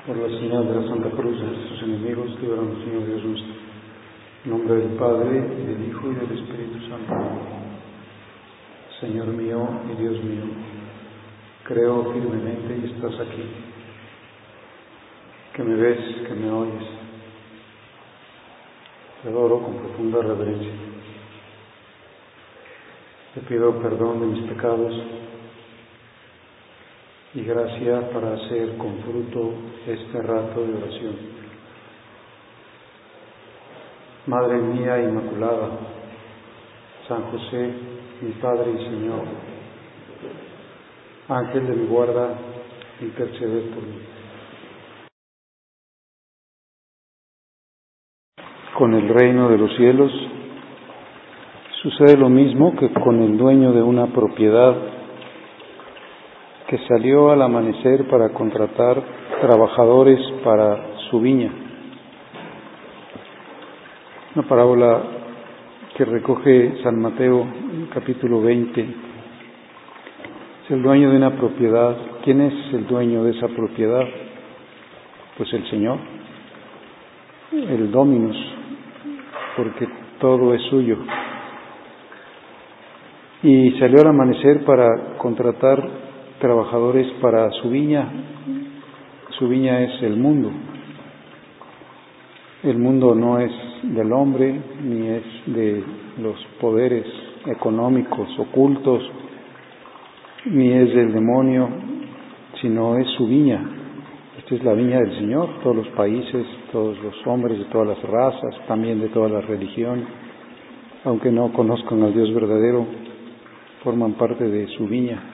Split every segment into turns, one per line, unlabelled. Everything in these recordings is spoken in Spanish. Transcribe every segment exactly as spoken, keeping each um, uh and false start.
Por la señal de la Santa Cruz de nuestros enemigos, líbranos, Señor Dios nuestro. En nombre del Padre, y del Hijo, y del Espíritu Santo. Señor mío y Dios mío, creo firmemente que estás aquí, que me ves, que me oyes. Te adoro con profunda reverencia. Te pido perdón de mis pecados y gracia para hacer con fruto este rato de oración. Madre mía Inmaculada, San José, mi Padre y Señor, Ángel de mi guarda, interceded por mí. Con el reino de los cielos sucede lo mismo que con el dueño de una propiedad que salió al amanecer para contratar trabajadores para su viña. Una parábola que recoge San Mateo, capítulo veinte. Es el dueño de una propiedad. ¿Quién es el dueño de esa propiedad? Pues el Señor, el Dominus, porque todo es suyo. Y salió al amanecer para contratar trabajadores para su viña. Su viña es el mundo. El mundo no es del hombre, ni es de los poderes económicos ocultos, ni es del demonio, sino es su viña. Esta es la viña del Señor. Todos los países, todos los hombres de todas las razas, también de todas las religiones, aunque no conozcan al Dios verdadero, forman parte de su viña.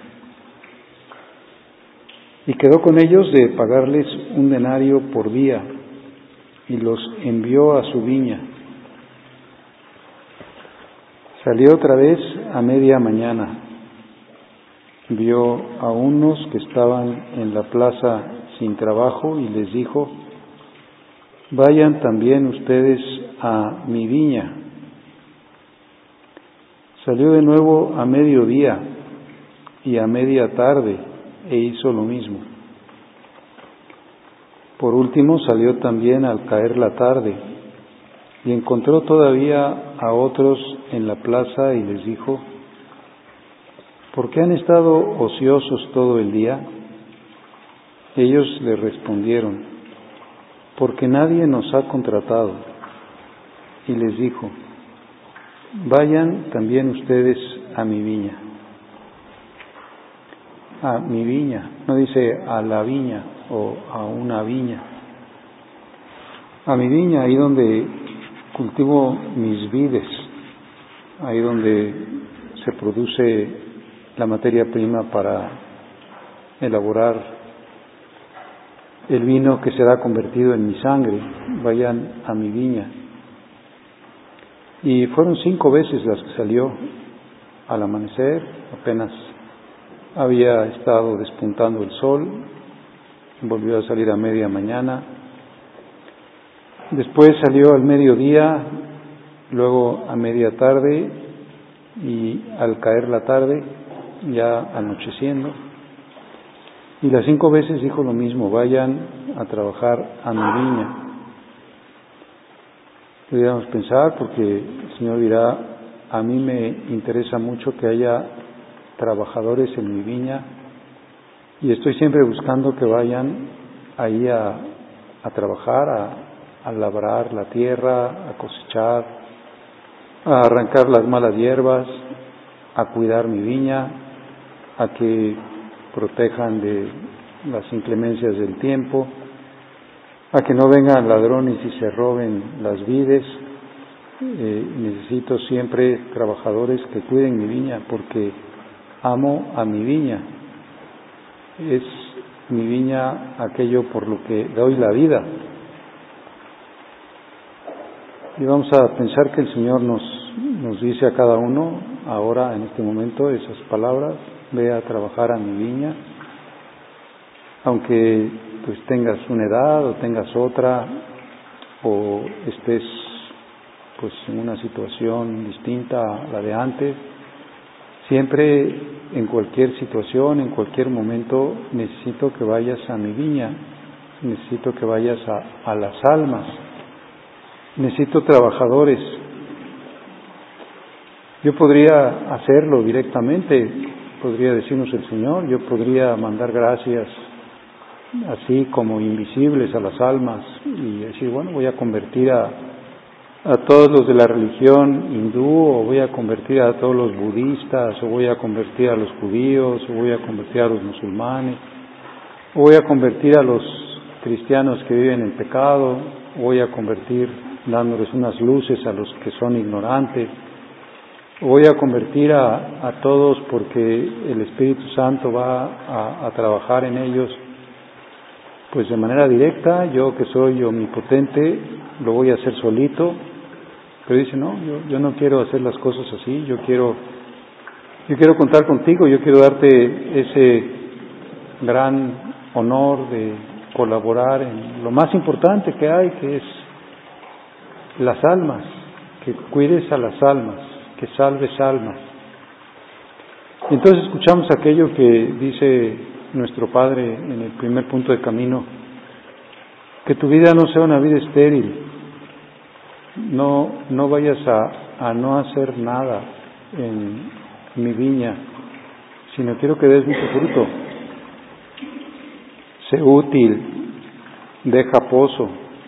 Y quedó con ellos de pagarles un denario por día, y los envió a su viña. Salió otra vez a media mañana. Vio a unos que estaban en la plaza sin trabajo y les dijo: vayan también ustedes a mi viña. Salió de nuevo a mediodía y a media tarde e hizo lo mismo. Por último salió también al caer la tarde y encontró todavía a otros en la plaza y les dijo: ¿por qué han estado ociosos todo el día? Ellos le respondieron: porque nadie nos ha contratado. Y les dijo: vayan también ustedes a mi viña. A mi viña, no dice a la viña o a una viña. A mi viña, ahí donde cultivo mis vides, ahí donde se produce la materia prima para elaborar el vino que será convertido en mi sangre. Vayan a mi viña. Y fueron cinco veces las que salió al amanecer, apenas había estado despuntando el sol, volvió a salir a media mañana, después salió al mediodía, luego a media tarde y al caer la tarde, ya anocheciendo, y las cinco veces dijo lo mismo: vayan a trabajar a mi viña. Pudiéramos pensar, porque el Señor dirá: a mí me interesa mucho que haya trabajadores en mi viña y estoy siempre buscando que vayan ahí a, a trabajar, a, a labrar la tierra, a cosechar, a arrancar las malas hierbas, a cuidar mi viña, a que protejan de las inclemencias del tiempo, a que no vengan ladrones y se roben las vides. Eh, necesito siempre trabajadores que cuiden mi viña, porque amo a mi viña. Es mi viña aquello por lo que doy la vida. Y vamos a pensar que el Señor nos, nos dice a cada uno ahora, en este momento, esas palabras: ve a trabajar a mi viña. Aunque pues tengas una edad o tengas otra, o estés pues en una situación distinta a la de antes, siempre, en cualquier situación, en cualquier momento, necesito que vayas a mi viña, necesito que vayas a, a las almas, necesito trabajadores. Yo podría hacerlo directamente, podría decirnos el Señor, yo podría mandar gracias así como invisibles a las almas y decir, bueno, voy a convertir a, a todos los de la religión hindú, o voy a convertir a todos los budistas, o voy a convertir a los judíos, o voy a convertir a los musulmanes, o voy a convertir a los cristianos que viven en pecado, o voy a convertir dándoles unas luces a los que son ignorantes, o voy a convertir a, a todos porque el Espíritu Santo va a, a trabajar en ellos. Pues de manera directa, yo que soy omnipotente, lo voy a hacer solito, pero dice, no, yo, yo no quiero hacer las cosas así, yo quiero, yo quiero contar contigo, yo quiero darte ese gran honor de colaborar en lo más importante que hay, que es las almas, que cuides a las almas, que salves almas. Y entonces escuchamos aquello que dice nuestro Padre en el primer punto del camino, que tu vida no sea una vida estéril, no, no vayas a, a no hacer nada en mi viña, sino quiero que des mucho fruto. Sé útil, deja pozo,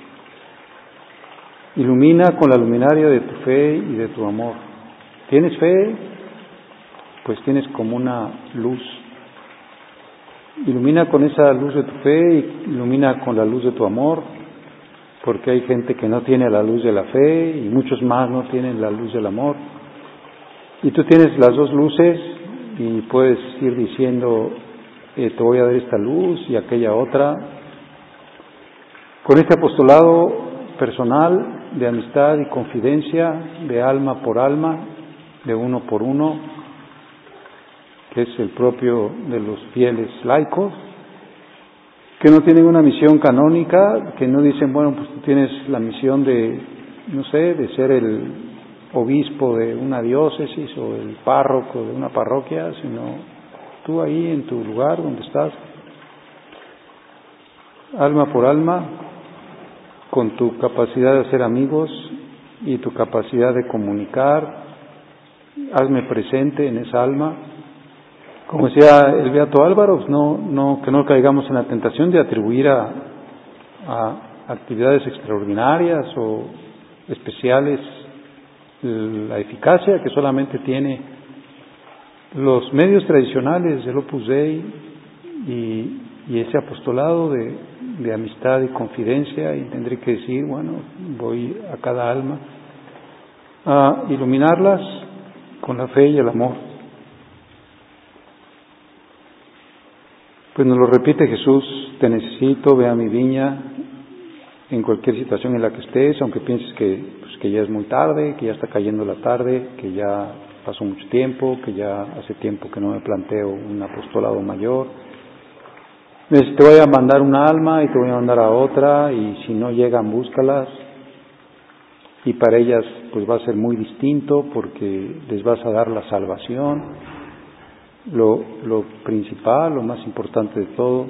ilumina con la luminaria de tu fe y de tu amor. ¿Tienes fe? Pues tienes como una luz. Ilumina con esa luz de tu fe y ilumina con la luz de tu amor, porque hay gente que no tiene la luz de la fe y muchos más no tienen la luz del amor. Y tú tienes las dos luces y puedes ir diciendo, eh, te voy a dar esta luz y aquella otra. Con este apostolado personal de amistad y confidencia, de alma por alma, de uno por uno, que es el propio de los fieles laicos, que no tienen una misión canónica, que no dicen, bueno, pues tú tienes la misión de, no sé, de ser el obispo de una diócesis o el párroco de una parroquia, sino tú ahí en tu lugar donde estás, alma por alma, con tu capacidad de hacer amigos y tu capacidad de comunicar, hazme presente en esa alma. Como decía el Beato Álvaro, no, no, que no caigamos en la tentación de atribuir a, a actividades extraordinarias o especiales la eficacia que solamente tiene los medios tradicionales del Opus Dei y, y ese apostolado de, de amistad y confidencia, y tendré que decir, bueno, voy a cada alma a iluminarlas con la fe y el amor. Pues nos lo repite Jesús, te necesito, ve a mi viña en cualquier situación en la que estés, aunque pienses que, pues, que ya es muy tarde, que ya está cayendo la tarde, que ya pasó mucho tiempo, que ya hace tiempo que no me planteo un apostolado mayor. Te voy a mandar una alma y te voy a mandar a otra, y si no llegan, búscalas, y para ellas pues va a ser muy distinto porque les vas a dar la salvación. Lo, lo principal, lo más importante de todo.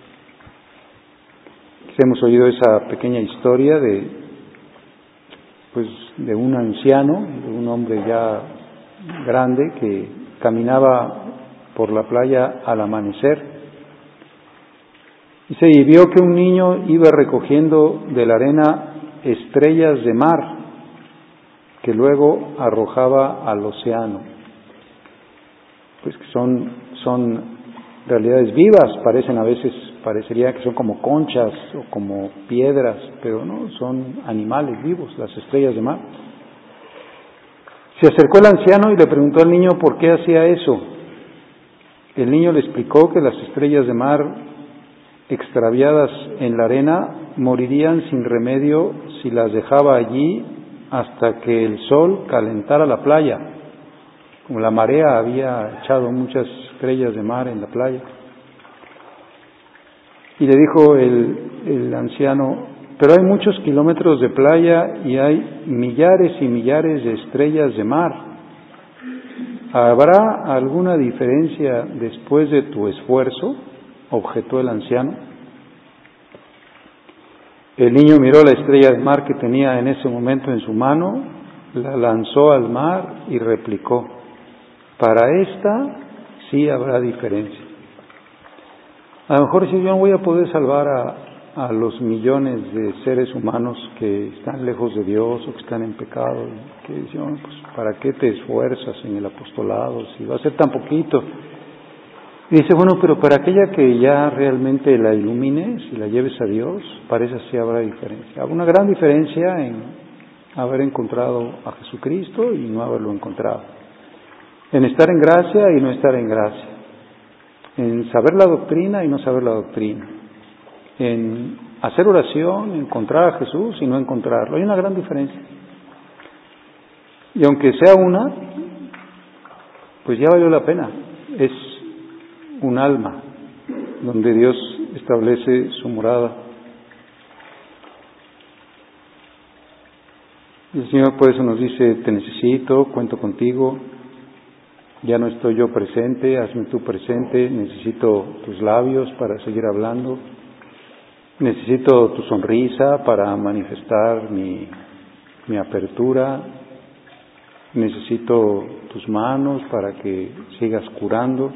Hemos oído esa pequeña historia de, pues, de un anciano, de un hombre ya grande que caminaba por la playa al amanecer y se vio que un niño iba recogiendo de la arena estrellas de mar que luego arrojaba al océano. Pues que son, son realidades vivas, parecen a veces, parecería que son como conchas o como piedras, pero no, son animales vivos, las estrellas de mar. Se acercó el anciano y le preguntó al niño por qué hacía eso. El niño le explicó que las estrellas de mar extraviadas en la arena morirían sin remedio si las dejaba allí hasta que el sol calentara la playa. Como la marea había echado muchas estrellas de mar en la playa. Y le dijo el, el anciano, pero hay muchos kilómetros de playa y hay millares y millares de estrellas de mar. ¿Habrá alguna diferencia después de tu esfuerzo?, objetó el anciano. El niño miró la estrella de mar que tenía en ese momento en su mano, la lanzó al mar y replicó: para esta sí habrá diferencia. A lo mejor si yo no voy a poder salvar a, a los millones de seres humanos que están lejos de Dios o que están en pecado, que dicen, pues, ¿para qué te esfuerzas en el apostolado si va a ser tan poquito? Y dice, bueno, pero para aquella que ya realmente la ilumines y la lleves a Dios, para esa sí habrá diferencia. Habrá una gran diferencia en haber encontrado a Jesucristo y no haberlo encontrado. En estar en gracia y no estar en gracia. En saber la doctrina y no saber la doctrina. En hacer oración, encontrar a Jesús y no encontrarlo. Hay una gran diferencia. Y aunque sea una, pues ya valió la pena. Es un alma donde Dios establece su morada. Y el Señor por eso nos dice, te necesito, cuento contigo, ya no estoy yo presente, hazme tú presente, necesito tus labios para seguir hablando, necesito tu sonrisa para manifestar mi, mi apertura, necesito tus manos para que sigas curando,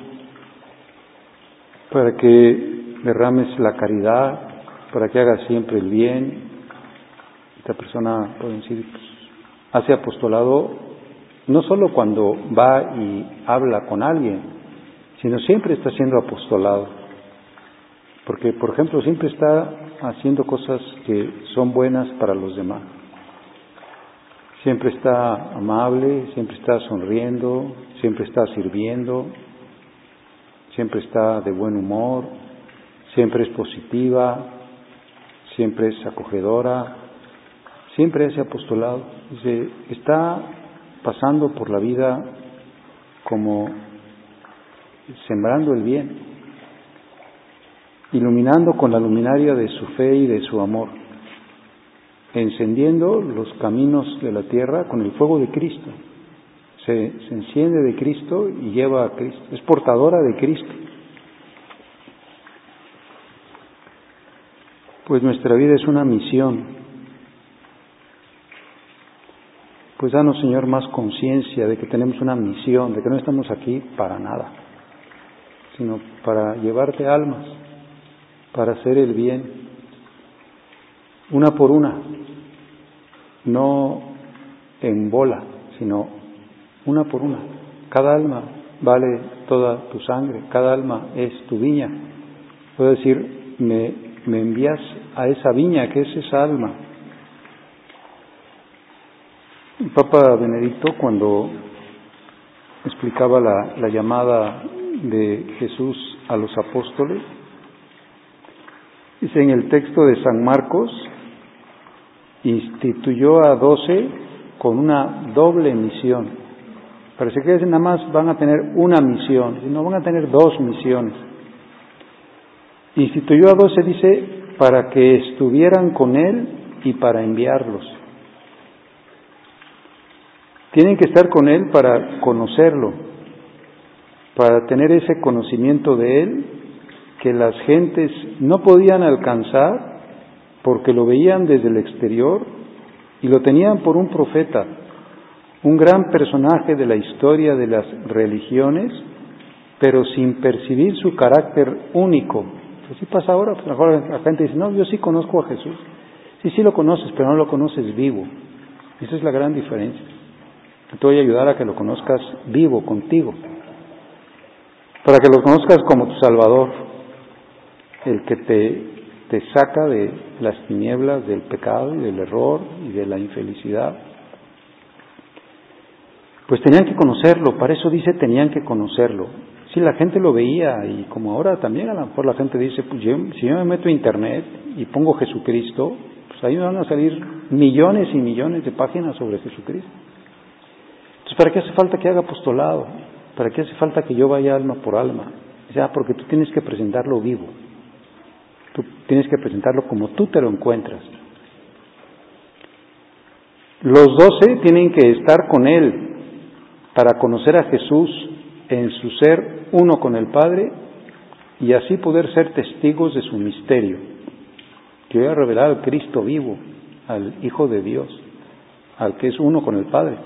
para que derrames la caridad, para que hagas siempre el bien. Esta persona, puede decir, pues, hace apostolado no solo cuando va y habla con alguien, sino siempre está haciendo apostolado. Porque, por ejemplo, siempre está haciendo cosas que son buenas para los demás. Siempre está amable, siempre está sonriendo, siempre está sirviendo, siempre está de buen humor, siempre es positiva, siempre es acogedora, siempre hace apostolado. Dice, está pasando por la vida como sembrando el bien, iluminando con la luminaria de su fe y de su amor, encendiendo los caminos de la tierra con el fuego de Cristo. Se, se enciende de Cristo y lleva a Cristo, es portadora de Cristo. Pues nuestra vida es una misión. Pues danos, Señor, más conciencia de que tenemos una misión, de que no estamos aquí para nada, sino para llevarte almas, para hacer el bien, una por una, no en bola, sino una por una. Cada alma vale toda tu sangre, cada alma es tu viña. Puedo decir, me, me envías a esa viña que es esa alma. El Papa Benedicto, cuando explicaba la, la llamada de Jesús a los apóstoles, dice en el texto de San Marcos, instituyó a doce con una doble misión. Parece que nada más van a tener una misión, sino van a tener dos misiones. Instituyó a doce, dice, para que estuvieran con Él y para enviarlos. Tienen que estar con Él para conocerlo, para tener ese conocimiento de Él que las gentes no podían alcanzar porque lo veían desde el exterior y lo tenían por un profeta, un gran personaje de la historia de las religiones, pero sin percibir su carácter único. Así pasa ahora, pues mejor la gente dice, no, yo sí conozco a Jesús. Sí, sí lo conoces, pero no lo conoces vivo. Esa es la gran diferencia. Te voy a ayudar a que lo conozcas vivo, contigo, para que lo conozcas como tu Salvador, el que te, te saca de las tinieblas del pecado y del error y de la infelicidad. Pues tenían que conocerlo, para eso dice tenían que conocerlo. Si la gente lo veía, y como ahora también a lo mejor la gente dice, pues yo, si yo me meto a internet y pongo Jesucristo, pues ahí me van a salir millones y millones de páginas sobre Jesucristo. Entonces, ¿para qué hace falta que haga apostolado? ¿Para qué hace falta que yo vaya alma por alma? O sea, porque tú tienes que presentarlo vivo. Tú tienes que presentarlo como tú te lo encuentras. Los doce tienen que estar con Él para conocer a Jesús en su ser uno con el Padre y así poder ser testigos de su misterio. que voy a revelar al Cristo vivo, al Hijo de Dios, al que es uno con el Padre.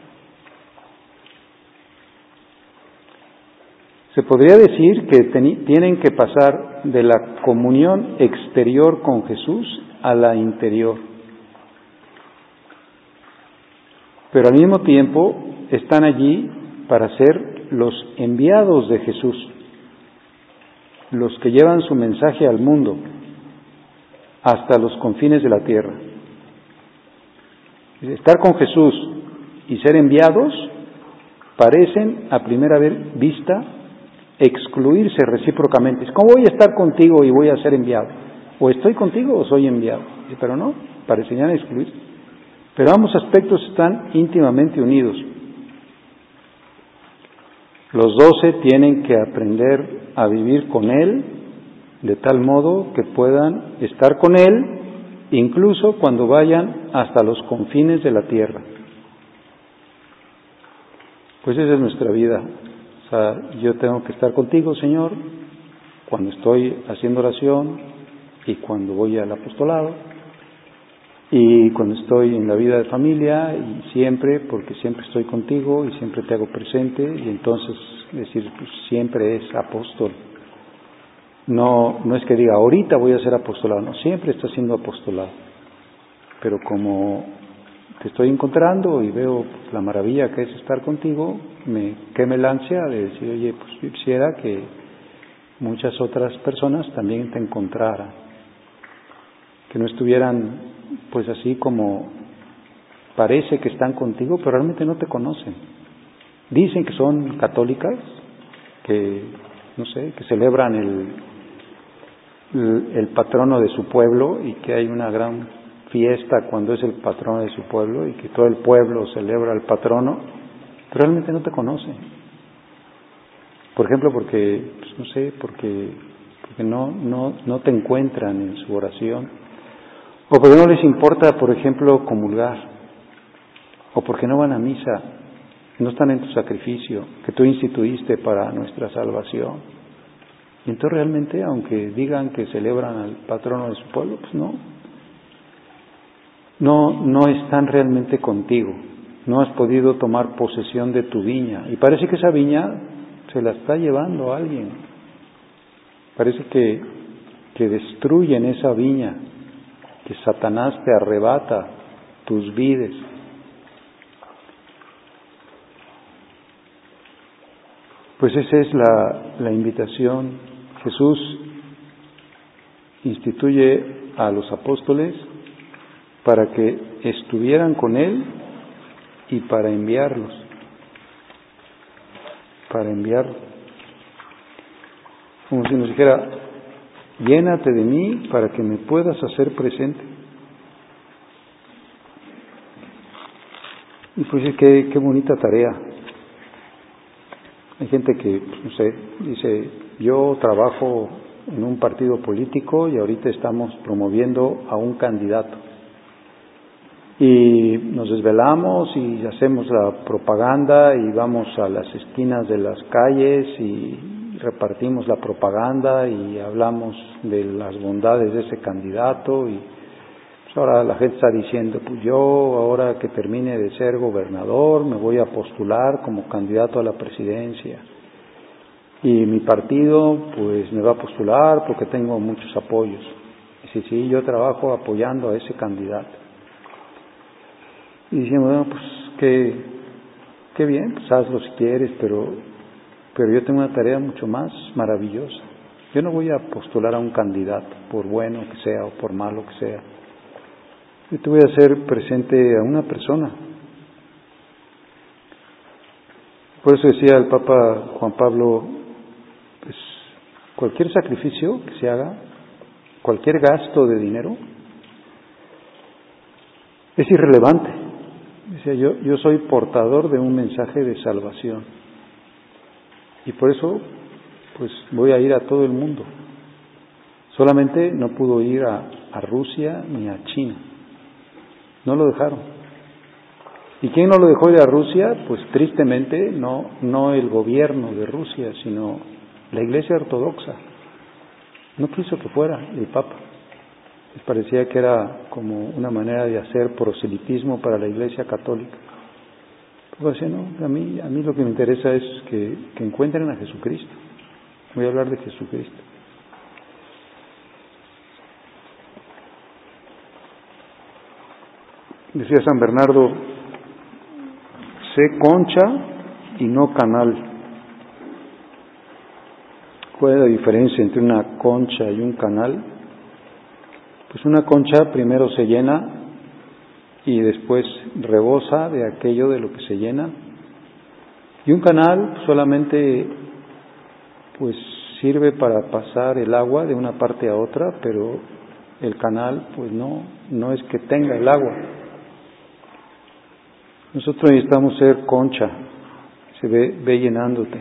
Se podría decir que ten, tienen que pasar de la comunión exterior con Jesús a la interior. Pero al mismo tiempo están allí para ser los enviados de Jesús, los que llevan su mensaje al mundo, hasta los confines de la tierra. Estar con Jesús y ser enviados parecen a primera vista excluirse recíprocamente. ¿Cómo voy a estar contigo y voy a ser enviado? O estoy contigo o soy enviado. Pero no, parecerían excluirse. Pero ambos aspectos están íntimamente unidos. Los doce tienen que aprender a vivir con Él de tal modo que puedan estar con Él incluso cuando vayan hasta los confines de la tierra. Pues esa es nuestra vida. O sea, yo tengo que estar contigo, Señor, cuando estoy haciendo oración y cuando voy al apostolado y cuando estoy en la vida de familia y siempre, porque siempre estoy contigo y siempre te hago presente, y entonces decir, pues siempre es apóstol. No, no es que diga, ahorita voy a ser apostolado, no, siempre está siendo apostolado. Pero como te estoy encontrando y veo la maravilla que es estar contigo, me queme el ansia de decir, oye, pues yo quisiera que muchas otras personas también te encontraran, que no estuvieran pues así como parece que están contigo, pero realmente no te conocen. Dicen que son católicas, que no sé, que celebran el, el, el patrono de su pueblo y que hay una gran fiesta cuando es el patrono de su pueblo y que todo el pueblo celebra al patrono, pero realmente no te conocen. Por ejemplo, porque, pues no sé, porque, porque no, no, no te encuentran en su oración, o porque no les importa, por ejemplo, comulgar, o porque no van a misa, no están en tu sacrificio que tú instituiste para nuestra salvación. Y entonces realmente, aunque digan que celebran al patrono de su pueblo, pues no, no, no están realmente contigo. No has podido tomar posesión de tu viña. Y parece que esa viña se la está llevando a alguien. Parece que, que destruyen esa viña, que Satanás te arrebata tus vides. Pues esa es la, la invitación. Jesús instituye a los apóstoles para que estuvieran con Él y para enviarlos. Para enviarlos. Como si nos dijera, llénate de mí para que me puedas hacer presente. Y pues qué, qué bonita tarea. Hay gente que, no sé, dice, yo trabajo en un partido político y ahorita estamos promoviendo a un candidato. Y nos desvelamos y hacemos la propaganda y vamos a las esquinas de las calles y repartimos la propaganda y hablamos de las bondades de ese candidato. Y pues ahora la gente está diciendo, pues yo ahora que termine de ser gobernador me voy a postular como candidato a la presidencia. Y mi partido pues me va a postular porque tengo muchos apoyos. Y sí, sí, yo trabajo apoyando a ese candidato. Y decíamos, bueno, pues qué, qué bien, pues hazlo si quieres, pero, pero yo tengo una tarea mucho más maravillosa. Yo no voy a postular a un candidato, por bueno que sea o por malo que sea. Yo te voy a hacer presente a una persona. Por eso decía el Papa Juan Pablo, pues cualquier sacrificio que se haga, cualquier gasto de dinero, es irrelevante. Decía, yo, yo soy portador de un mensaje de salvación y por eso pues voy a ir a todo el mundo. Solamente no pudo ir a, a Rusia ni a China, no lo dejaron. ¿Y quién no lo dejó ir a Rusia? Pues tristemente no, no el gobierno de Rusia, sino la Iglesia Ortodoxa. No quiso que fuera el Papa. Les parecía que era como una manera de hacer proselitismo para la Iglesia Católica. Pues decía, no, a mí, a mí lo que me interesa es que, que encuentren a Jesucristo. Voy a hablar de Jesucristo. Decía San Bernardo, sé concha y no canal. ¿Cuál es la diferencia entre una concha y un canal? Pues una concha primero se llena y después rebosa de aquello de lo que se llena. Y un canal solamente pues sirve para pasar el agua de una parte a otra, pero el canal pues no, no es que tenga el agua. Nosotros necesitamos ser concha, se ve, ve llenándote.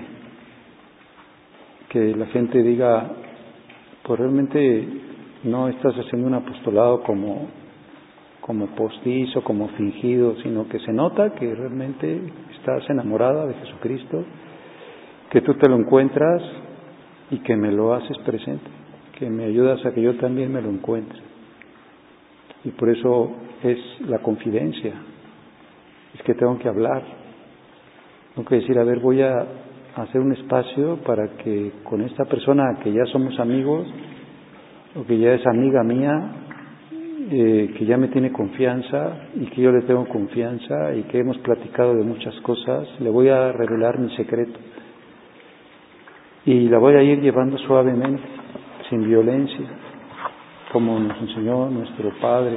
Que la gente diga, pues realmente no estás haciendo un apostolado como, como postizo, como fingido, sino que se nota que realmente estás enamorada de Jesucristo, que tú te lo encuentras y que me lo haces presente, que me ayudas a que yo también me lo encuentre. Y por eso es la confidencia, es que tengo que hablar, tengo que decir, a ver, voy a hacer un espacio para que con esta persona que ya somos amigos, o que ya es amiga mía, eh, que ya me tiene confianza y que yo le tengo confianza y que hemos platicado de muchas cosas, le voy a revelar mi secreto y la voy a ir llevando suavemente, sin violencia, como nos enseñó nuestro Padre,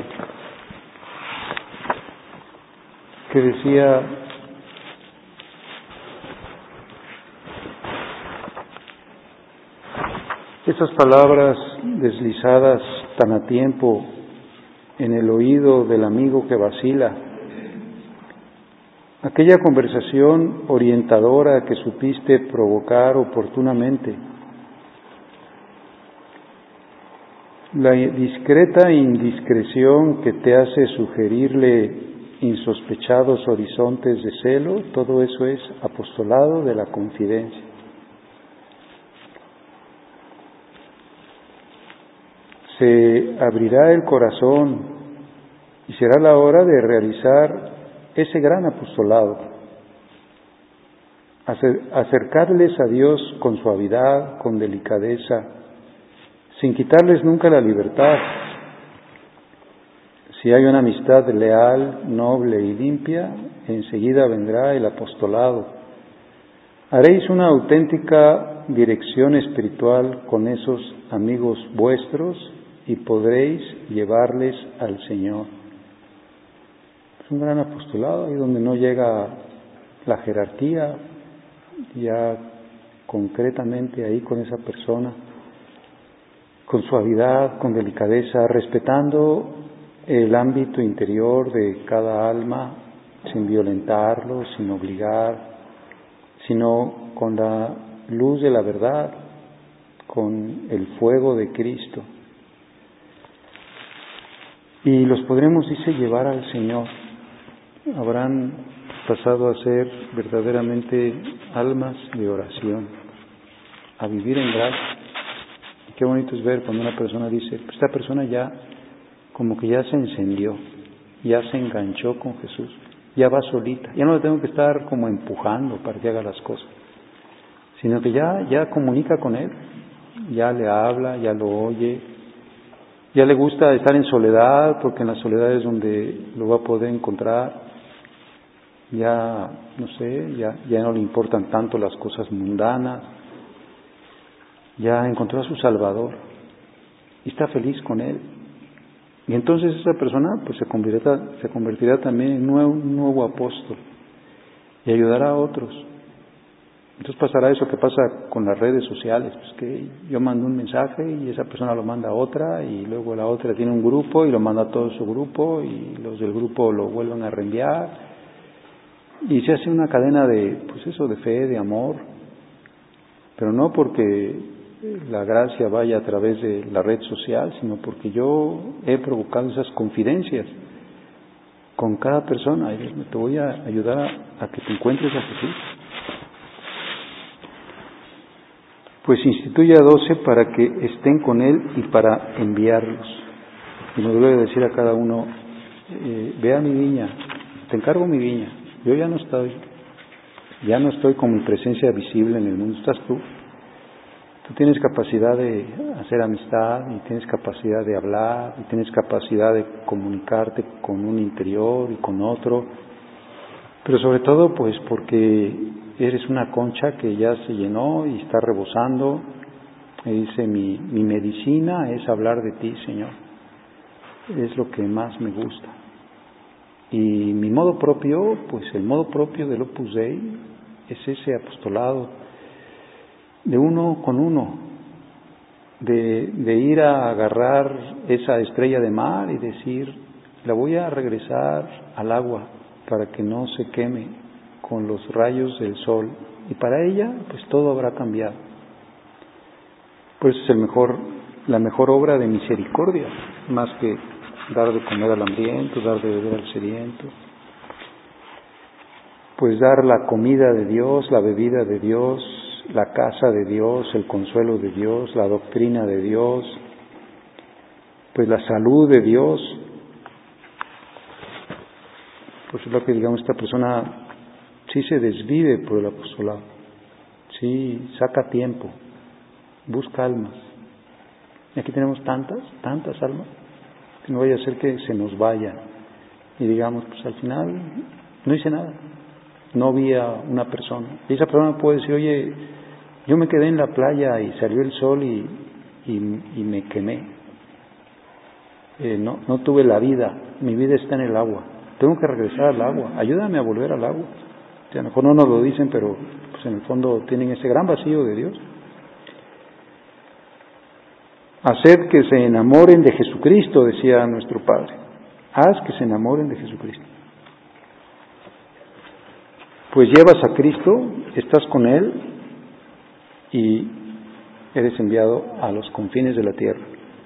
que decía: esas palabras deslizadas tan a tiempo en el oído del amigo que vacila, aquella conversación orientadora que supiste provocar oportunamente, la discreta indiscreción que te hace sugerirle insospechados horizontes de celo, todo eso es apostolado de la confidencia. Se abrirá el corazón y será la hora de realizar ese gran apostolado, acercarles a Dios con suavidad, con delicadeza, sin quitarles nunca la libertad. Si hay una amistad leal, noble y limpia, enseguida vendrá el apostolado. Haréis una auténtica dirección espiritual con esos amigos vuestros y podréis llevarles al Señor. Es un gran apostolado ahí donde no llega la jerarquía, ya concretamente ahí con esa persona, con suavidad, con delicadeza, respetando el ámbito interior de cada alma, sin violentarlo, sin obligar, sino con la luz de la verdad, con el fuego de Cristo. Y los podremos, dice, llevar al Señor. Habrán pasado a ser verdaderamente almas de oración, a vivir en gracia. Y qué bonito es ver cuando una persona dice, pues esta persona ya como que ya se encendió, ya se enganchó con Jesús, ya va solita, ya no le tengo que estar como empujando para que haga las cosas, sino que ya, ya comunica con Él, ya le habla, ya lo oye, ya le gusta estar en soledad, porque en la soledad es donde lo va a poder encontrar, ya, no sé, ya, ya no le importan tanto las cosas mundanas, ya encontró a su Salvador y está feliz con Él. Y entonces esa persona pues se convertirá, se convertirá también en un nuevo, un nuevo apóstol y ayudará a otros. Entonces pasará eso que pasa con las redes sociales, pues que yo mando un mensaje y esa persona lo manda a otra y luego la otra tiene un grupo y lo manda a todo su grupo y los del grupo lo vuelven a reenviar y se hace una cadena de, pues eso, de fe, de amor, pero no porque la gracia vaya a través de la red social, sino porque yo he provocado esas confidencias con cada persona. Y te voy a ayudar a, a que te encuentres a Jesús. Pues instituye a doce para que estén con Él y para enviarlos. y nos debe decir a cada uno, eh, ve a mi viña, te encargo mi viña, yo ya no estoy, ya no estoy con mi presencia visible en el mundo, estás tú. Tú tienes capacidad de hacer amistad, y tienes capacidad de hablar, y tienes capacidad de comunicarte con un interior y con otro, pero sobre todo pues porque eres una concha que ya se llenó y está rebosando. Me dice, mi, mi medicina es hablar de ti, Señor, es lo que más me gusta. Y mi modo propio, pues el modo propio del Opus Dei es ese apostolado de uno con uno, de, de ir a agarrar esa estrella de mar y decir, la voy a regresar al agua para que no se queme con los rayos del sol, y para ella pues todo habrá cambiado. Por eso es el mejor, la mejor obra de misericordia, más que dar de comer al hambriento, dar de beber al sediento, pues dar la comida de Dios, la bebida de Dios, la casa de Dios, el consuelo de Dios, la doctrina de Dios, pues la salud de Dios. Pues es lo que, digamos, esta persona sí se desvive por el apostolado, sí saca tiempo, busca almas. Y aquí tenemos tantas, tantas almas, que no vaya a ser que se nos vayan y digamos, pues al final no hice nada, no vi a una persona. Y esa persona puede decir, oye, yo me quedé en la playa y salió el sol y, y, y me quemé. Eh, no, no tuve la vida, mi vida está en el agua. Tengo que regresar al agua, ayúdame a volver al agua. O sea, a lo mejor no nos lo dicen, pero pues en el fondo tienen ese gran vacío de Dios. Haced que se enamoren de Jesucristo, decía nuestro Padre. Haz que se enamoren de Jesucristo. Pues llevas a Cristo, estás con Él y eres enviado a los confines de la tierra.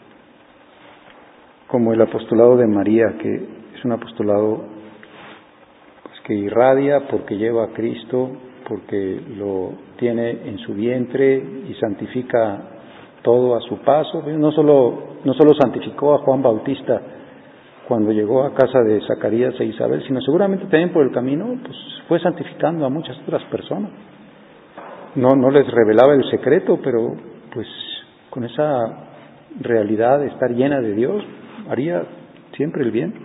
Como el apostolado de María, que es un apostolado pues, que irradia porque lleva a Cristo, porque lo tiene en su vientre y santifica todo a su paso. No solo, no solo santificó a Juan Bautista cuando llegó a casa de Zacarías e Isabel, sino seguramente también por el camino pues fue santificando a muchas otras personas. No, no les revelaba el secreto, pero pues con esa realidad de estar llena de Dios, haría siempre el bien.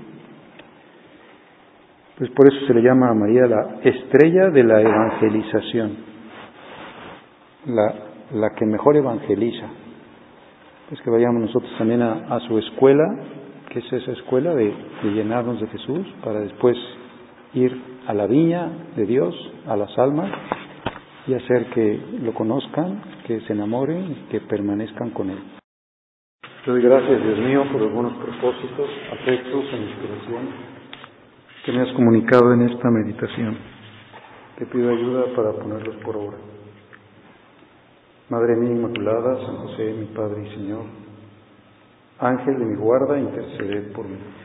Pues por eso se le llama a María la estrella de la evangelización, la, la que mejor evangeliza. Pues que vayamos nosotros también a, a su escuela, que es esa escuela de, de llenarnos de Jesús, para después ir a la viña de Dios, a las almas, y hacer que lo conozcan, que se enamoren y que permanezcan con Él. Te doy gracias, Dios mío, por los buenos propósitos, afectos e inspiración que me has comunicado en esta meditación. Te pido ayuda para ponerlos por obra. Madre mía Inmaculada, San José, mi Padre y Señor, Ángel de mi guarda, interceded por mí.